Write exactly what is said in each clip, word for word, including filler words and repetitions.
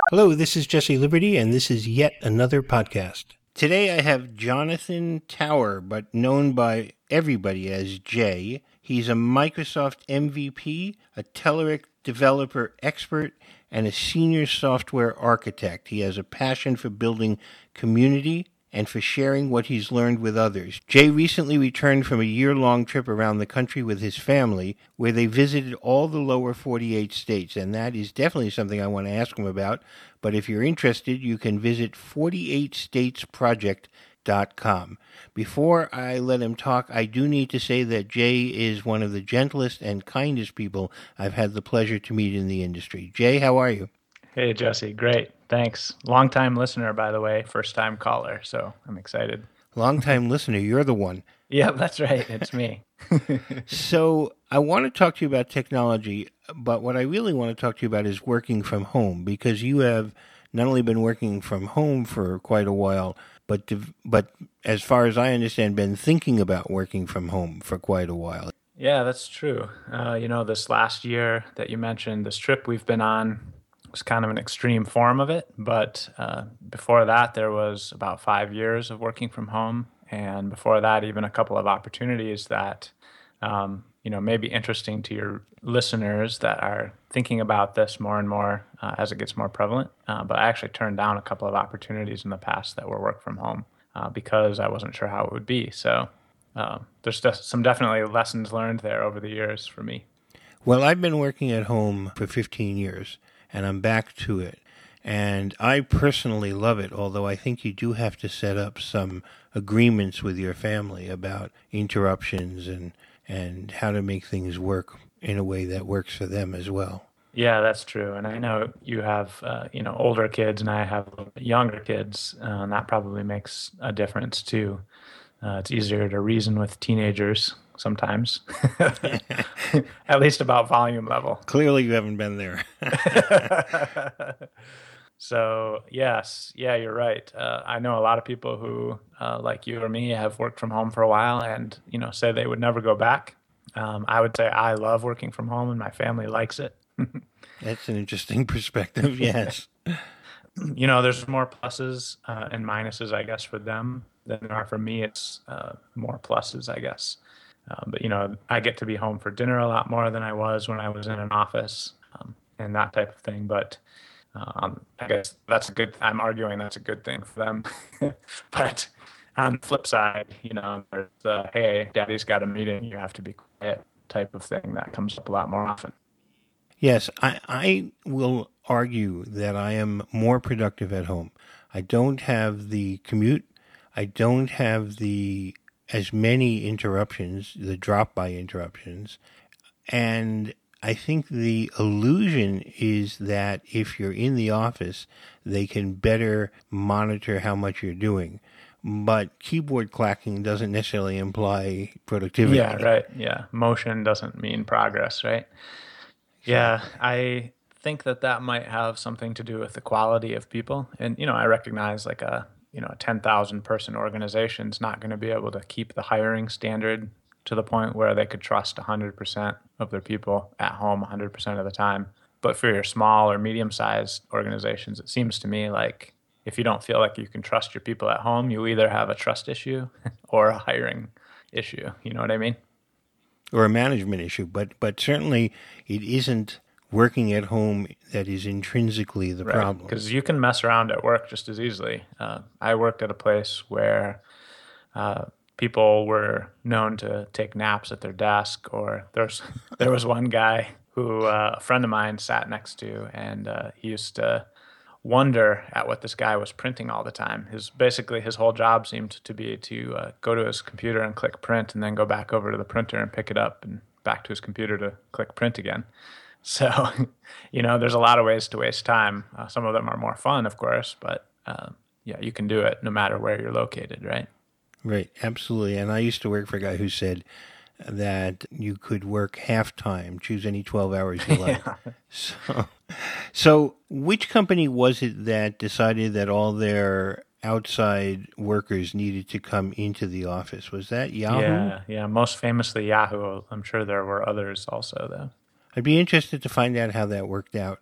Hello, this is Jesse Liberty, and this is yet another podcast. Today I have Jonathan Tower, but known by everybody as Jay. He's a Microsoft M V P, a Telerik developer expert, and a senior software architect. He has a passion for building community and for sharing what he's learned with others. Jay recently returned from a year-long trip around the country with his family, where they visited all the lower forty-eight states, and that is definitely something I want to ask him about. But if you're interested, you can visit forty-eight states project dot com. Before I let him talk, I do need to say that Jay is one of the gentlest and kindest people I've had the pleasure to meet in the industry. Jay, how are you? Hey, Jesse. Great. Thanks. Long-time listener, by the way. First-time caller, so I'm excited. Long-time listener. You're the one. Yeah, that's right. It's me. So I want to talk to you about technology, but what I really want to talk to you about is working from home, because you have not only been working from home for quite a while, but to, but as far as I understand, been thinking about working from home for quite a while. Yeah, that's true. Uh, you know, this last year that you mentioned, this trip we've been on was kind of an extreme form of it. But uh, before that, there was about five years of working from home. And before that, even a couple of opportunities that, um, you know, may be interesting to your listeners that are thinking about this more and more uh, as it gets more prevalent. Uh, but I actually turned down a couple of opportunities in the past that were work from home uh, because I wasn't sure how it would be. So uh, there's just some definitely lessons learned there over the years for me. Well, I've been working at home for fifteen years, and I'm back to it. And I personally love it, although I think you do have to set up some agreements with your family about interruptions and, and how to make things work in a way that works for them as well. Yeah, that's true. And I know you have, uh, you know, older kids and I have a little bit younger kids, uh, and that probably makes a difference too. Uh, it's easier to reason with teenagers sometimes, at least about volume level. Clearly you haven't been there. So, yes, yeah, you're right. Uh, I know a lot of people who, uh, like you or me, have worked from home for a while and, you know, say they would never go back. Um, I would say I love working from home and my family likes it. That's an interesting perspective, yes. You know, there's more pluses uh, and minuses, I guess, for them than there are for me. It's uh, more pluses, I guess. Uh, but, you know, I get to be home for dinner a lot more than I was when I was in an office um, and that type of thing. But um, I guess that's a good, I'm arguing that's a good thing for them. But on the flip side, you know, there's the, hey, daddy's got a meeting, you have to be quiet type of thing that comes up a lot more often. Yes, I, I will argue that I am more productive at home. I don't have the commute. I don't have the as many interruptions, the drop-by interruptions. And I think the illusion is that if you're in the office, they can better monitor how much you're doing. But keyboard clacking doesn't necessarily imply productivity. Yeah, right. Yeah. Motion doesn't mean progress, right? Yeah, I think that that might have something to do with the quality of people. And, you know, I recognize like a, you know, a ten thousand person organization is not going to be able to keep the hiring standard to the point where they could trust one hundred percent of their people at home one hundred percent of the time. But for your small or medium-sized organizations, it seems to me like if you don't feel like you can trust your people at home, you either have a trust issue or a hiring issue. You know what I mean? Or a management issue, but but certainly it isn't working at home that is intrinsically the Right, problem. because you can mess around at work just as easily. Uh, I worked at a place where uh, people were known to take naps at their desk, or there's there was one guy who uh, a friend of mine sat next to, and uh, he used to wonder at what this guy was printing all the time. His basically his whole job seemed to be to uh, go to his computer and click print, and then go back over to the printer and pick it up, and back to his computer to click print again. So, you know, there's a lot of ways to waste time. Uh, some of them are more fun, of course, but uh, yeah, you can do it no matter where you're located, right? Right, absolutely. And I used to work for a guy who said that you could work half time, choose any twelve hours you like. Yeah. So, so which company was it that decided that all their outside workers needed to come into the office? Was that Yahoo? Yeah, yeah. Most famously Yahoo. I'm sure there were others also, though. I'd be interested to find out how that worked out.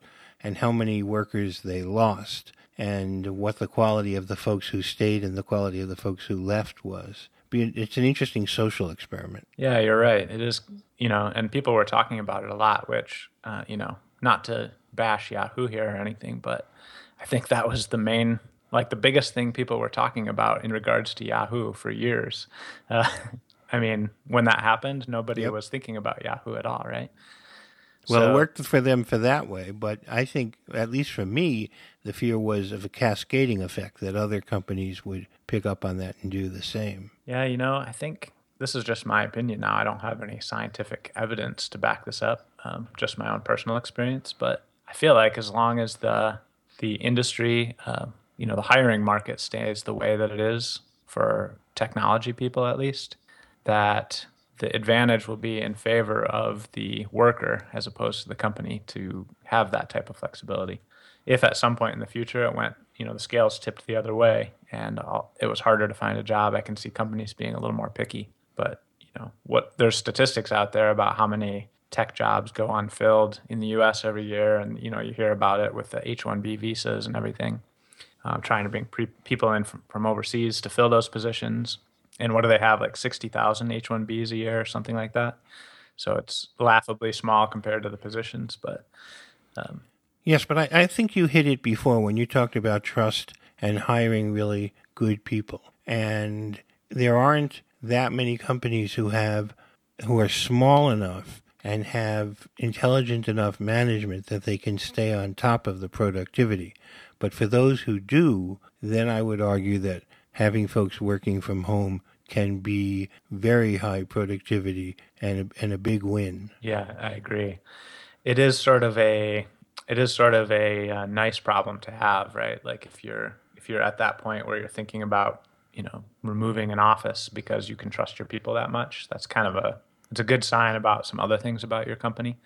and how many workers they lost, and what the quality of the folks who stayed and the quality of the folks who left was. It's an interesting social experiment. Yeah, you're right. It is, you know, and people were talking about it a lot, which, uh, you know, not to bash Yahoo here or anything, but I think that was the main, like the biggest thing people were talking about in regards to Yahoo for years. Uh, I mean, when that happened, nobody Yep. was thinking about Yahoo at all, right? Well, So, it worked for them for that way, but I think, at least for me, the fear was of a cascading effect that other companies would pick up on that and do the same. yeah, you know, I think this is just my opinion now. I don't have any scientific evidence to back this up, um, just my own personal experience. But I feel like as long as the the industry, uh, you know, the hiring market stays the way that it is for technology people, at least, that the advantage will be in favor of the worker as opposed to the company to have that type of flexibility. If at some point in the future it went, you know, the scales tipped the other way and all, it was harder to find a job, I can see companies being a little more picky. But, you know, what there's statistics out there about how many tech jobs go unfilled in the U S every year. And, you know, you hear about it with the H one B visas and everything, uh, trying to bring pre- people in from, from overseas to fill those positions. And what do they have, like sixty thousand H one Bs a year or something like that? So it's laughably small compared to the positions. But um, Yes, but I, I think you hit it before when you talked about trust and hiring really good people. And there aren't that many companies who have who are small enough and have intelligent enough management that they can stay on top of the productivity. But for those who do, then I would argue that having folks working from home can be very high productivity and a, and a big win. yeah, I agree. It is sort of a it is sort of a, uh nice problem to have, right? Like if you're if you're at that point where you're thinking about, you know, removing an office because you can trust your people that much, that's kind of a it's a good sign about some other things about your company.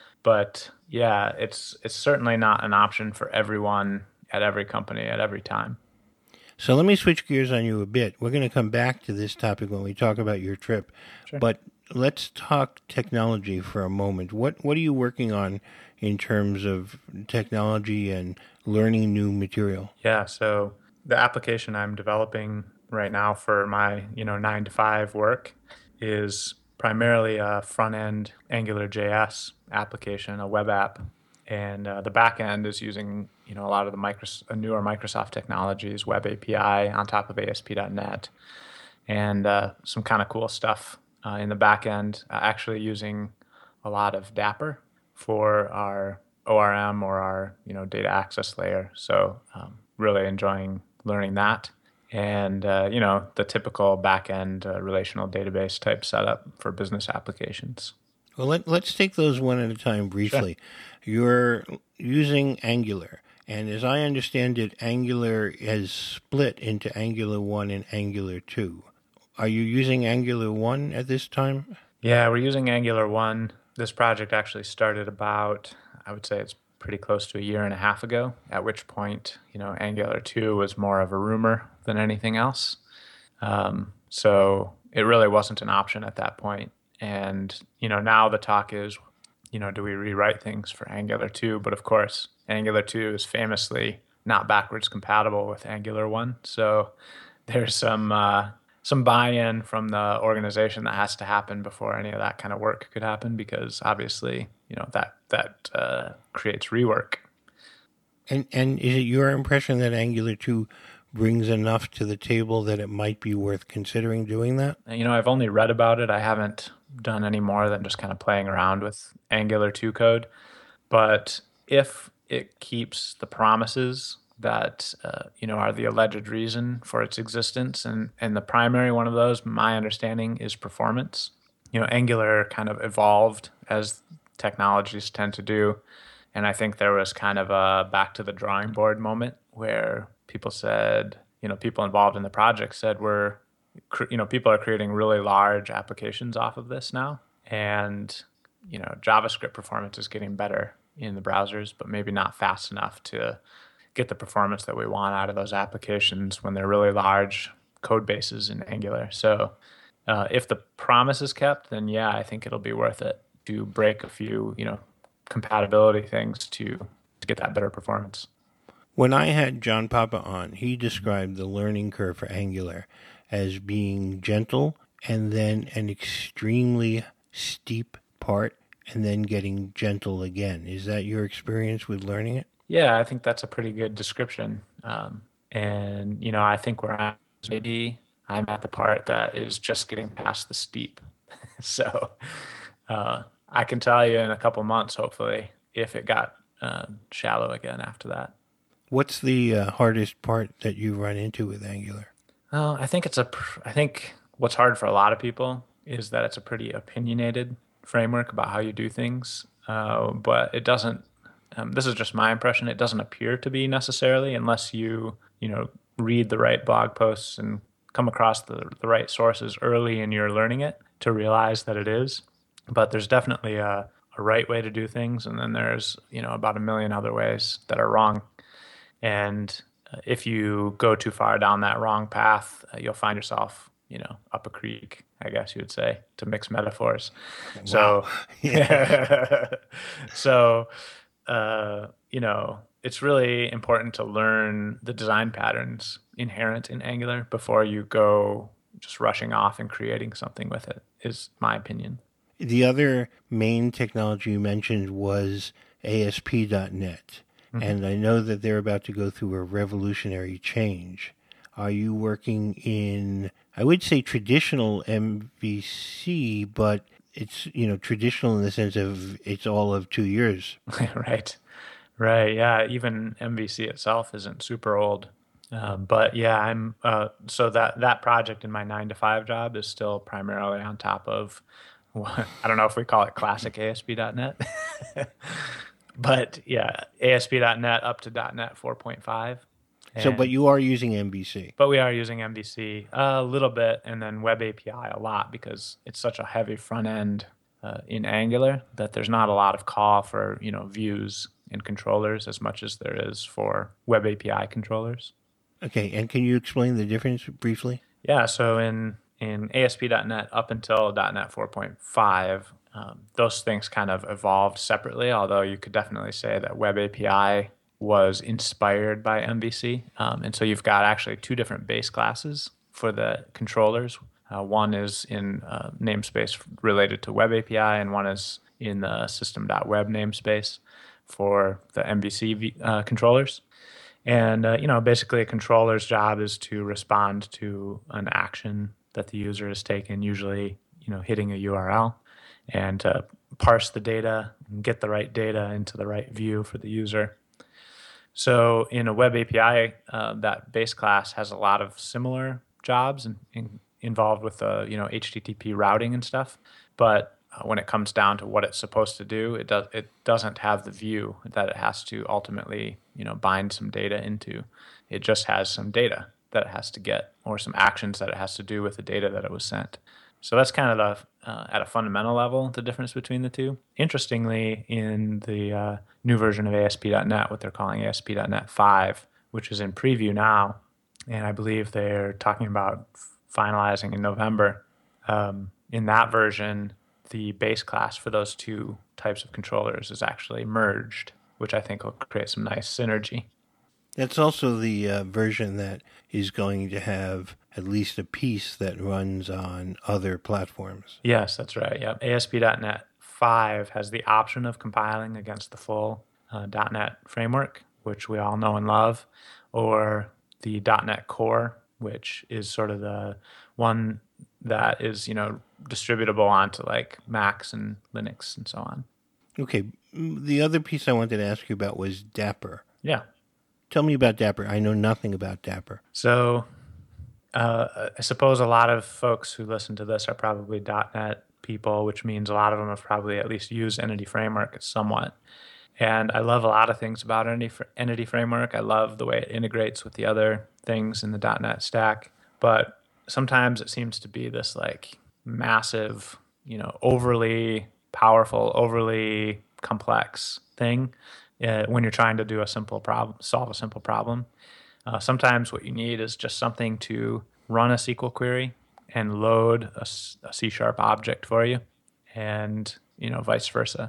But yeah, it's it's certainly not an option for everyone at every company at every time. So let me switch gears on you a bit. We're going to come back to this topic when we talk about your trip. Sure. But let's talk technology for a moment. What what are you working on in terms of technology and learning new material? Yeah, so the application I'm developing right now for my, you know, nine to five work is primarily a front end Angular J S application, a web app, and uh, the back end is using, you know, a lot of the micros- uh, newer Microsoft technologies, Web A P I on top of A S P dot net, and uh, some kind of cool stuff uh, in the back end, uh, actually using a lot of Dapper for our O R M or our, you know, data access layer. So um, really enjoying learning that. And, uh, you know, the typical back-end uh, relational database type setup for business applications. Well, let, let's take those one at a time briefly. Sure. You're using Angular, and as I understand it, Angular is split into Angular one and Angular two. Are you using Angular one at this time? Yeah, we're using Angular one. This project actually started about, I would say it's pretty close to a year and a half ago, at which point, you know, Angular two was more of a rumor than anything else. Um, so it really wasn't an option at that point. And, you know, now the talk is, you know, do we rewrite things for Angular two? But of course, Angular two is famously not backwards compatible with Angular one. So there's some uh, some buy-in from the organization that has to happen before any of that kind of work could happen, because obviously, you know, that that uh, creates rework. And and is it your impression that Angular two brings enough to the table that it might be worth considering doing that? You know, I've only read about it. I haven't done any more than just kind of playing around with Angular two code. But if it keeps the promises that, uh, you know, are the alleged reason for its existence, and, and the primary one of those, my understanding, is performance. You know, Angular kind of evolved as technologies tend to do. And I think there was kind of a back to the drawing board moment where people said, you know, people involved in the project said, we're, you know, people are creating really large applications off of this now. And, you know, JavaScript performance is getting better in the browsers, but maybe not fast enough to get the performance that we want out of those applications when they're really large code bases in Angular. So uh, if the promise is kept, then yeah, I think it'll be worth it to break a few, you know, compatibility things to, to to get that better performance. When I had John Papa on, he described the learning curve for Angular as being gentle and then an extremely steep part and then getting gentle again. Is that your experience with learning it? Yeah, I think that's a pretty good description. Um, and, you know, I think where I'm maybe I'm at the part that is just getting past the steep. So uh, I can tell you in a couple months, hopefully, if it got uh, shallow again after that. What's the uh, hardest part that you run into with Angular? Uh, I think it's a. pr- I think what's hard for a lot of people is that it's a pretty opinionated framework about how you do things. Uh, but it doesn't. Um, this is just my impression. It doesn't appear to be necessarily unless you you know read the right blog posts and come across the the right sources early in your learning it to realize that it is. But there's definitely a, a right way to do things, and then there's you know about a million other ways that are wrong. And uh, if you go too far down that wrong path, uh, you'll find yourself, you know, up a creek, I guess you would say, to mix metaphors. Wow. So, yeah. so, uh, you know, it's really important to learn the design patterns inherent in Angular before you go just rushing off and creating something with it, is my opinion. The other main technology you mentioned was A S P dot net. Mm-hmm. And I know that they're about to go through a revolutionary change. Are you working in, I would say traditional M V C, but it's, you know, traditional in the sense of it's all of two years. Right. Right. Yeah. Even M V C itself isn't super old. Uh, but yeah, I'm, uh, so that, that project in my nine to five job is still primarily on top of, I don't know if we call it classic A S P dot net. But yeah, A S P dot net up to .NET four point five. So, but you are using M V C. But we are using M V C a little bit, and then Web A P I a lot because it's such a heavy front end uh, in Angular that there's not a lot of call for you know views and controllers as much as there is for Web A P I controllers. Okay, and can you explain the difference briefly? Yeah, so in in A S P dot net up until .NET four point five. Um, those things kind of evolved separately, although you could definitely say that Web A P I was inspired by M V C. Um, and so you've got actually two different base classes for the controllers. Uh, one is in uh, namespace related to Web A P I, and one is in the system.web namespace for the M V C uh, controllers. And, uh, you know, basically a controller's job is to respond to an action that the user has taken, usually, you know, hitting a U R L, and to parse the data and get the right data into the right view for the user. So in a Web A P I, uh, that base class has a lot of similar jobs and, and involved with the you know H T T P routing and stuff. But uh, when it comes down to what it's supposed to do, it does it doesn't have the view that it has to ultimately you know bind some data into. It just has some data that it has to get, or some actions that it has to do with the data that it was sent. So that's kind of the, uh, at a fundamental level, the difference between the two. Interestingly, in the uh, new version of A S P dot net, what they're calling A S P dot net five, which is in preview now, and I believe they're talking about finalizing in November, um, in that version, the base class for those two types of controllers is actually merged, which I think will create some nice synergy. That's also the uh, version that is going to have at least a piece that runs on other platforms. Yes, that's right. Yep. A S P dot net five has the option of compiling against the full uh, .NET framework, which we all know and love, or the .NET Core, which is sort of the one that is, you know, distributable onto like Macs and Linux and so on. Okay. The other piece I wanted to ask you about was Dapr. Yeah. Tell me about Dapr. I know nothing about Dapr. So uh, I suppose a lot of folks who listen to this are probably .NET people, which means a lot of them have probably at least used Entity Framework somewhat. And I love a lot of things about Entity Framework. I love the way it integrates with the other things in the .NET stack. But sometimes it seems to be this like massive, you know, overly powerful, overly complex thing uh, when you're trying to do a simple problem, solve a simple problem. Uh, sometimes what you need is just something to run a S Q L query and load a, a C-sharp object for you, and you know vice versa.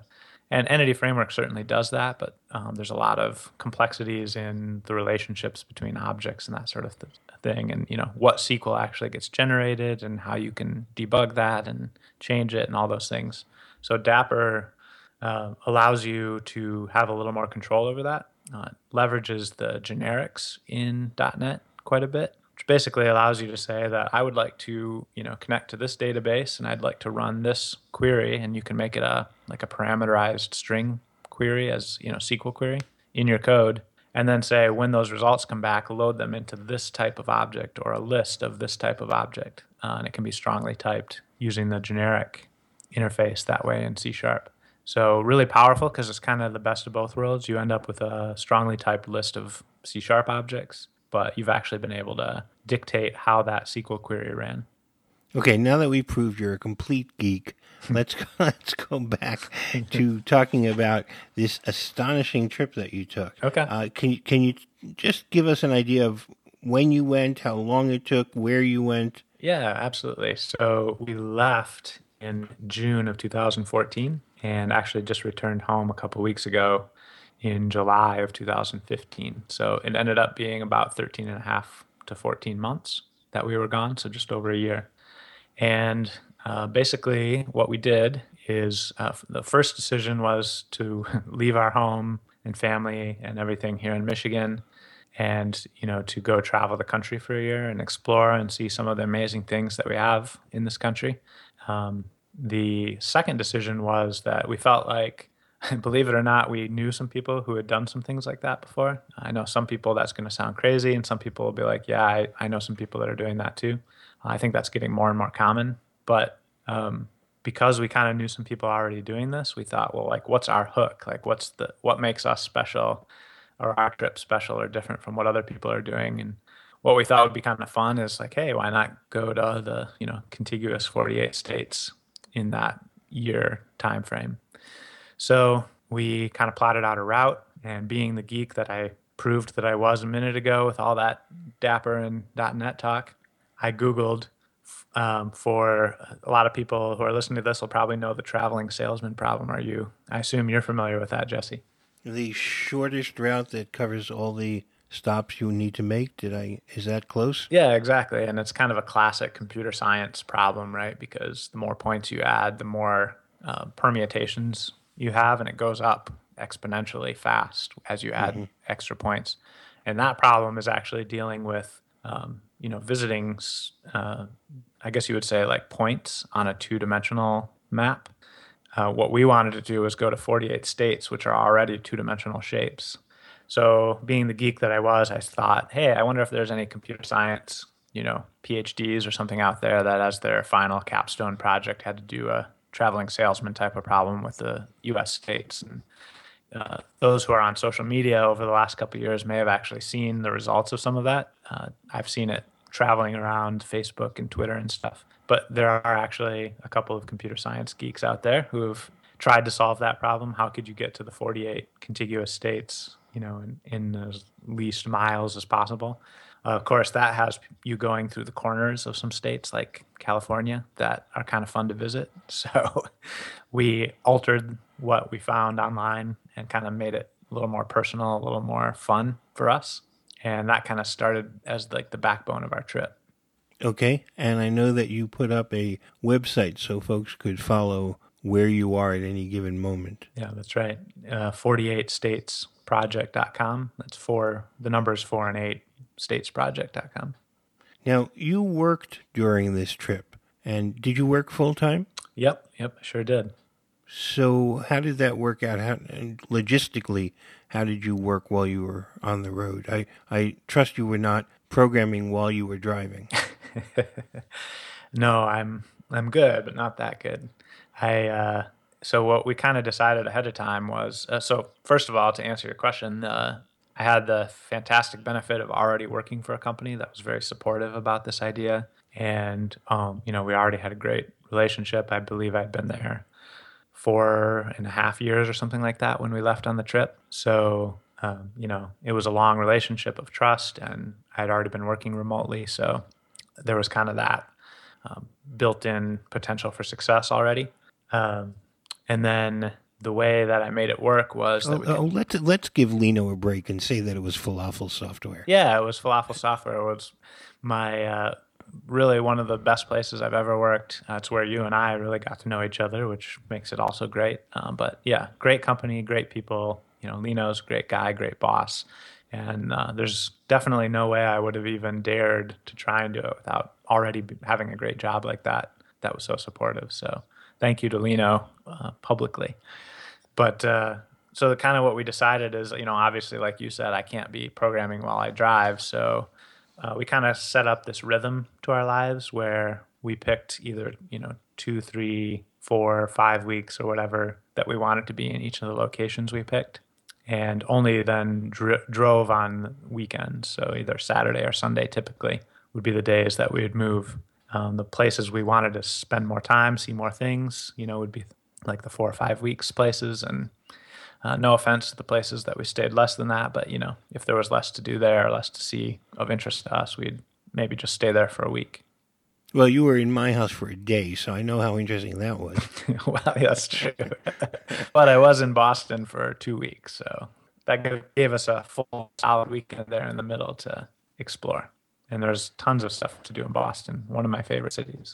And Entity Framework certainly does that, but um, there's a lot of complexities in the relationships between objects and that sort of th- thing, and you know what S Q L actually gets generated and how you can debug that and change it and all those things. So Dapper uh, allows you to have a little more control over that. Uh, leverages the generics in dot net quite a bit, which basically allows you to say that I would like to, you know, connect to this database and I'd like to run this query, and you can make it a like a parameterized string query as, you know, S Q L query in your code, and then say when those results come back, load them into this type of object or a list of this type of object, uh, and it can be strongly typed using the generic interface that way in C Sharp. So really powerful because it's kind of the best of both worlds. You end up with a strongly typed list of C Sharp objects, but you've actually been able to dictate how that S Q L query ran. Okay, now that we proved you're a complete geek, let's go, let's go back to talking about this astonishing trip that you took. Okay. Uh, can you can you just give us an idea of when you went, how long it took, where you went? Yeah, absolutely. So we left in June of two thousand fourteen and actually just returned home a couple weeks ago in July of two thousand fifteen. So it ended up being about thirteen and a half to fourteen months that we were gone, so just over a year. And uh, basically what we did is uh, the first decision was to leave our home and family and everything here in Michigan and, you know, to go travel the country for a year and explore and see some of the amazing things that we have in this country. Um, the second decision was that we felt like, believe it or not, we knew some people who had done some things like that before. I know some people that's going to sound crazy, and some people will be like, yeah, I, I know some people that are doing that too. I think that's getting more and more common. But um, because we kind of knew some people already doing this, we thought, well, like, what's our hook? Like, what's the what makes us special, or our trip special or different from what other people are doing? And what we thought would be kind of fun is like, hey, why not go to the, you know, contiguous forty-eight states in that year time frame? So we kind of plotted out a route, and being the geek that I proved that I was a minute ago with all that Dapper and .NET talk, I Googled um, for a lot of people who are listening to this will probably know the traveling salesman problem. Are you? I assume you're familiar with that, Jesse. The shortest route that covers all the stops you need to make. Did I? Is that close? Yeah, exactly. And it's kind of a classic computer science problem, right? Because the more points you add, the more uh, permutations you have, and it goes up exponentially fast as you add mm-hmm. extra points. And that problem is actually dealing with, um, you know, visiting, uh, I guess you would say like points on a two-dimensional map. Uh, what we wanted to do was go to forty-eight states, which are already two-dimensional shapes. So being the geek that I was, I thought, hey, I wonder if there's any computer science, you know, PhDs or something out there that as their final capstone project had to do a traveling salesman type of problem with the U S states. And uh, those who are on social media over the last couple of years may have actually seen the results of some of that. Uh, I've seen it traveling around Facebook and Twitter and stuff. But there are actually a couple of computer science geeks out there who have tried to solve that problem. How could you get to the forty-eight contiguous states, you know, in, in as least miles as possible? Uh, of course, that has you going through the corners of some states like California that are kind of fun to visit. So we altered what we found online and kind of made it a little more personal, a little more fun for us. And that kind of started as like the backbone of our trip. Okay. And I know that you put up a website so folks could follow where you are at any given moment. Yeah, that's right. Uh, forty-eight states project dot com. That's four, the numbers four and eight, states project dot com. Now, you worked during this trip, and did you work full time? Yep, yep, sure did. So how did that work out? How, logistically, how did you work while you were on the road? I, I trust you were not programming while you were driving. No, I'm I'm good, but not that good. I uh, so what we kind of decided ahead of time was uh, so first of all, to answer your question, uh, I had the fantastic benefit of already working for a company that was very supportive about this idea, and um, you know, we already had a great relationship. I believe I'd been there four and a half years or something like that when we left on the trip. So um, you know, it was a long relationship of trust, and I'd already been working remotely, so there was kind of that um, built-in potential for success already. Um, and then the way that I made it work was that Oh, we could, oh let's let's give Lino a break and say that it was falafel software. yeah, it was Falafel Software. It was my uh, really one of the best places I've ever worked. Uh, it's where you and I really got to know each other, which makes it also great. Um, but yeah, great company, great people. You know, Lino's a great guy, great boss, and uh, there's definitely no way I would have even dared to try and do it without already be- having a great job like that. That was so supportive. So thank you to Lino uh, publicly. But uh, so kind of what we decided is, you know, obviously, like you said, I can't be programming while I drive. So uh, we kind of set up this rhythm to our lives where we picked either, you know, two, three, four, five weeks or whatever that we wanted to be in each of the locations we picked. And only then dr- drove on weekends. So either Saturday or Sunday typically would be the days that we would move. Um, the places we wanted to spend more time, see more things, you know, would be like the four or five weeks places. And uh, no offense to the places that we stayed less than that, but you know, if there was less to do there, or less to see of interest to us, we'd maybe just stay there for a week. Well, you were in my house for a day, so I know how interesting that was. Well, that's true. But I was in Boston for two weeks, so that gave gave us a full solid weekend there in the middle to explore. And there's tons of stuff to do in Boston, one of my favorite cities.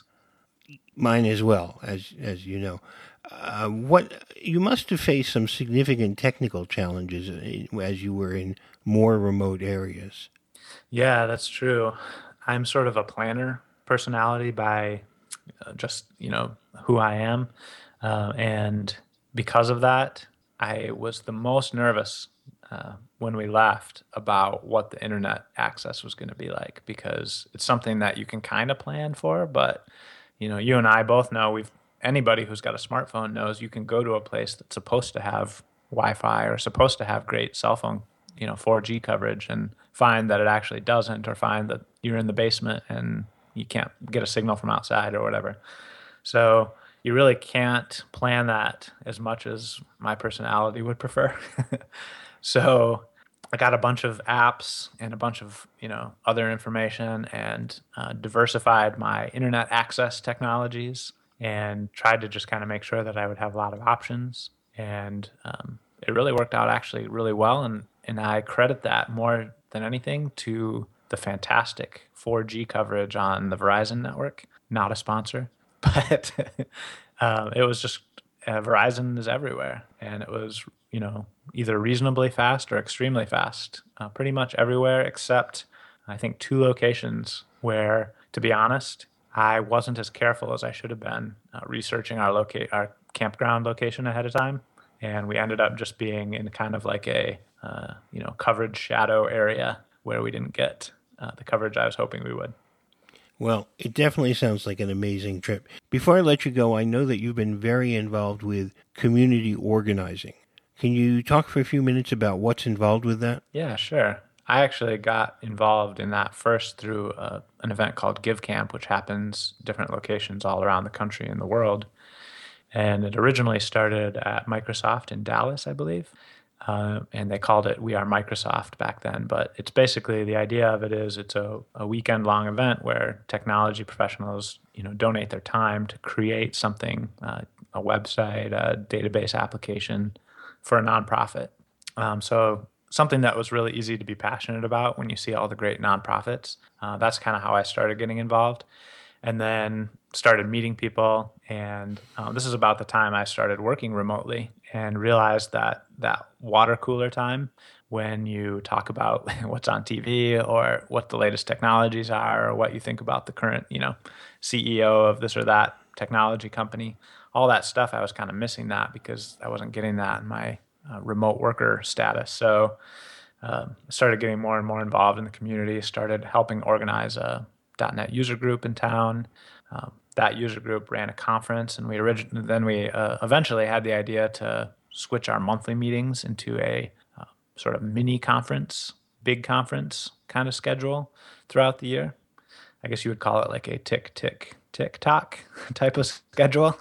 Mine as well, as as you know. Uh, what you must have faced some significant technical challenges uh, as you were in more remote areas. Yeah, that's true. I'm sort of a planner personality by uh, just, you know, who I am. Uh, and because of that, I was the most nervous uh, when we left about what the internet access was going to be like, because it's something that you can kind of plan for, but you know, you and I both know we've anybody who's got a smartphone knows you can go to a place that's supposed to have Wi-Fi or supposed to have great cell phone, you know, four G coverage, and find that it actually doesn't, or find that you're in the basement and you can't get a signal from outside or whatever. So you really can't plan that as much as my personality would prefer. So I got a bunch of apps and a bunch of, you know, other information, and uh, diversified my internet access technologies and tried to just kind of make sure that I would have a lot of options. And um, it really worked out actually really well. And, and I credit that more than anything to the fantastic four G coverage on the Verizon network. Not a sponsor, but um, it was just uh, Verizon is everywhere, and it was, you know, either reasonably fast or extremely fast, uh, pretty much everywhere except I think two locations where, to be honest, I wasn't as careful as I should have been uh, researching our locate our campground location ahead of time, and we ended up just being in kind of like a uh, you know, coverage shadow area where we didn't get uh, the coverage I was hoping we would. Well, it definitely sounds like an amazing trip. Before I let you go, I know that you've been very involved with community organizing. Can you talk for a few minutes about what's involved with that? Yeah, sure. I actually got involved in that first through uh, an event called Give Camp, which happens different locations all around the country and the world. And it originally started at Microsoft in Dallas, I believe. Uh, and they called it We Are Microsoft back then. But it's basically, the idea of it is it's a, a weekend long event where technology professionals, you know, donate their time to create something, uh, a website, a database application for a nonprofit. Um, so something that was really easy to be passionate about when you see all the great nonprofits. Uh, that's kind of how I started getting involved, and then started meeting people. And um, this is about the time I started working remotely and realized that that water cooler time, when you talk about what's on T V or what the latest technologies are or what you think about the current, you know, C E O of this or that technology company, all that stuff, I was kind of missing that because I wasn't getting that in my uh, remote worker status. So um, I started getting more and more involved in the community, started helping organize a .dot net user group in town. Um, that user group ran a conference, and we originally then we uh, eventually had the idea to switch our monthly meetings into a uh, sort of mini conference, big conference kind of schedule throughout the year. I guess you would call it like a tick tick tick tock type of schedule.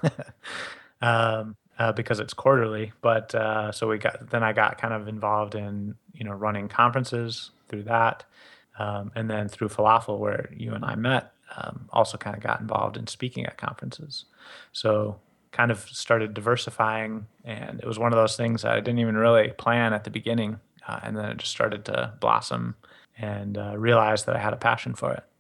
um, uh, because it's quarterly. But uh, so we got then I got kind of involved in, you know, running conferences through that, um, and then through Falafel, where you and I met, um, also kind of got involved in speaking at conferences. So kind of started diversifying, and it was one of those things that I didn't even really plan at the beginning, uh, and then it just started to blossom, and uh, realized that I had a passion for it.